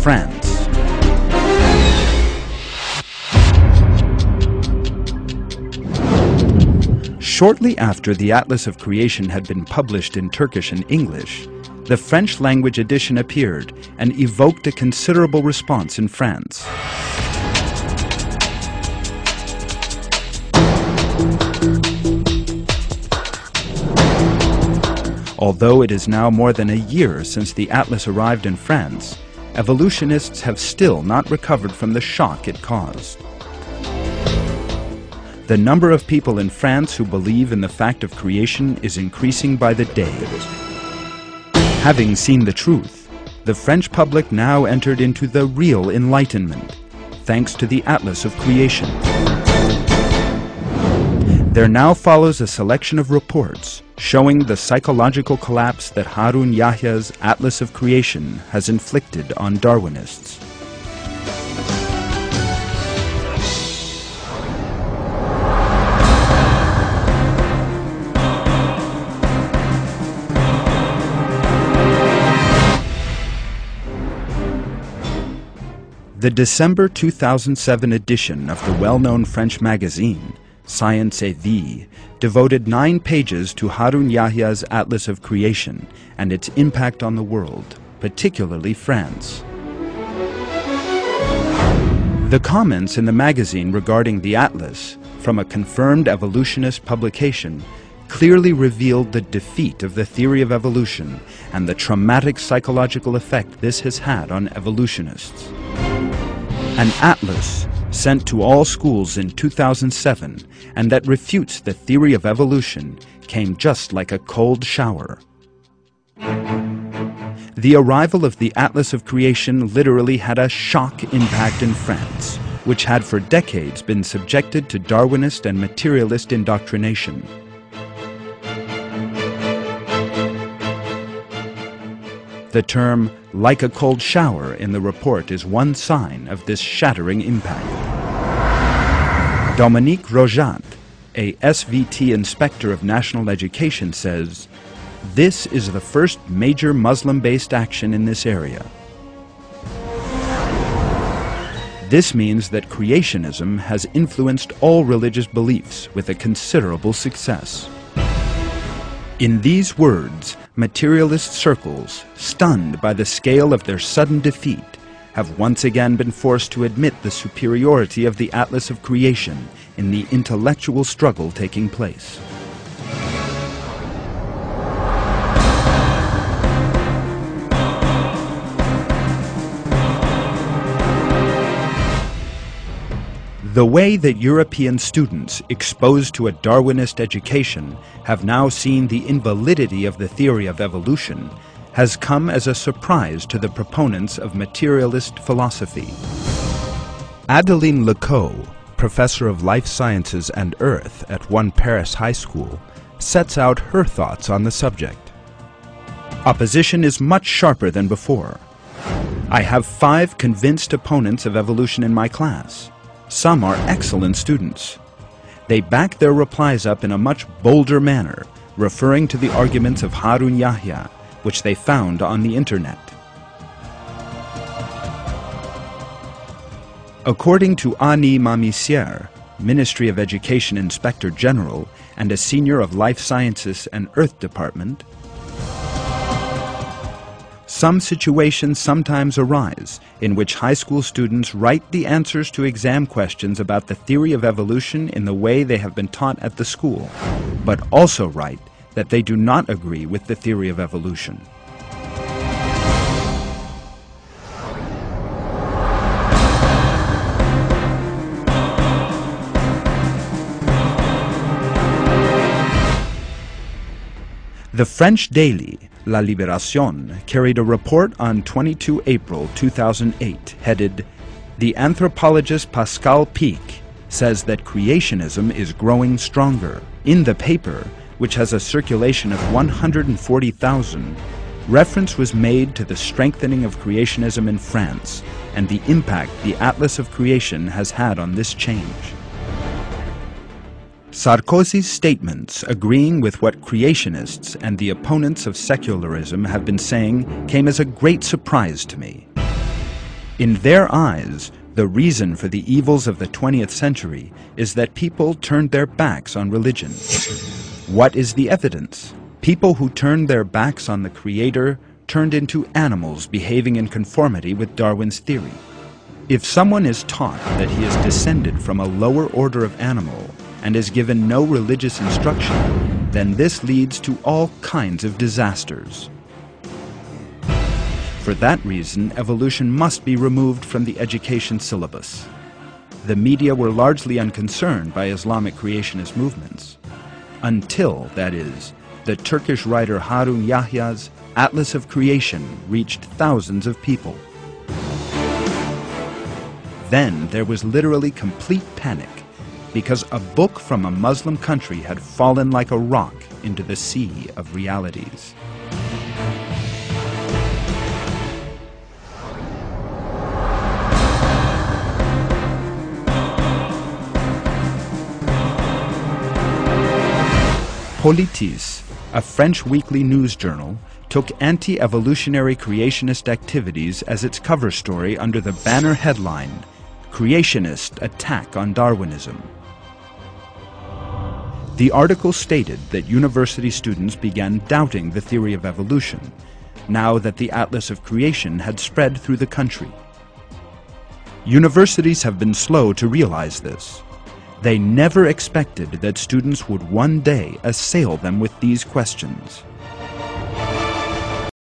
France. Shortly after the Atlas of Creation had been published in Turkish and English, the French-language edition appeared and evoked a considerable response in France. Although it is now more than a year since the Atlas arrived in France, evolutionists have still not recovered from the shock it caused. The number of people in France who believe in the fact of creation is increasing by the day. Having seen the truth, the French public now entered into the real enlightenment, thanks to the Atlas of Creation. There now follows a selection of reports showing the psychological collapse that Harun Yahya's Atlas of Creation has inflicted on Darwinists. The December 2007 edition of the well-known French magazine, Science et Vie, devoted 9 pages to Harun Yahya's Atlas of Creation and its impact on the world, particularly France. The comments in the magazine regarding the Atlas, from a confirmed evolutionist publication, clearly revealed the defeat of the theory of evolution and the traumatic psychological effect this has had on evolutionists. An atlas sent to all schools in 2007 and that refutes the theory of evolution came just like a cold shower. The arrival of the Atlas of Creation literally had a shock impact in France, which had for decades been subjected to Darwinist and materialist indoctrination. The term "like a cold shower" in the report is one sign of this shattering impact. Dominique Rojat, a SVT inspector of national education, says, "This is the first major Muslim-based action in this area. This means that creationism has influenced all religious beliefs with a considerable success." In these words, materialist circles, stunned by the scale of their sudden defeat, have once again been forced to admit the superiority of the Atlas of Creation in the intellectual struggle taking place. The way that European students exposed to a Darwinist education have now seen the invalidity of the theory of evolution has come as a surprise to the proponents of materialist philosophy. Adeline Lecoq, professor of life sciences and earth at one Paris high school, sets out her thoughts on the subject. Opposition is much sharper than before. I have 5 convinced opponents of evolution in my class. Some are excellent students. They back their replies up in a much bolder manner, referring to the arguments of Harun Yahya, which they found on the internet. According to Annie Mamissière, Ministry of Education Inspector General and a senior of Life Sciences and Earth Department, some situations sometimes arise in which high school students write the answers to exam questions about the theory of evolution in the way they have been taught at the school, but also write that they do not agree with the theory of evolution. The French daily La Libération carried a report on 22 April 2008 headed, "The anthropologist Pascal Pic says that creationism is growing stronger." In the paper, which has a circulation of 140,000, reference was made to the strengthening of creationism in France and the impact the Atlas of Creation has had on this change. Sarkozy's statements agreeing with what creationists and the opponents of secularism have been saying came as a great surprise to me. In their eyes, the reason for the evils of the 20th century is that people turned their backs on religion. What is the evidence? People who turned their backs on the Creator turned into animals behaving in conformity with Darwin's theory. If someone is taught that he is descended from a lower order of animal and is given no religious instruction, then this leads to all kinds of disasters. For that reason, evolution must be removed from the education syllabus. The media were largely unconcerned by Islamic creationist movements. Until, that is, the Turkish writer Harun Yahya's Atlas of Creation reached thousands of people. Then there was literally complete panic because a book from a Muslim country had fallen like a rock into the sea of realities. Politis, a French weekly news journal, took anti-evolutionary creationist activities as its cover story under the banner headline, "Creationist Attack on Darwinism." The article stated that university students began doubting the theory of evolution, now that the Atlas of Creation had spread through the country. Universities have been slow to realize this. They never expected that students would one day assail them with these questions.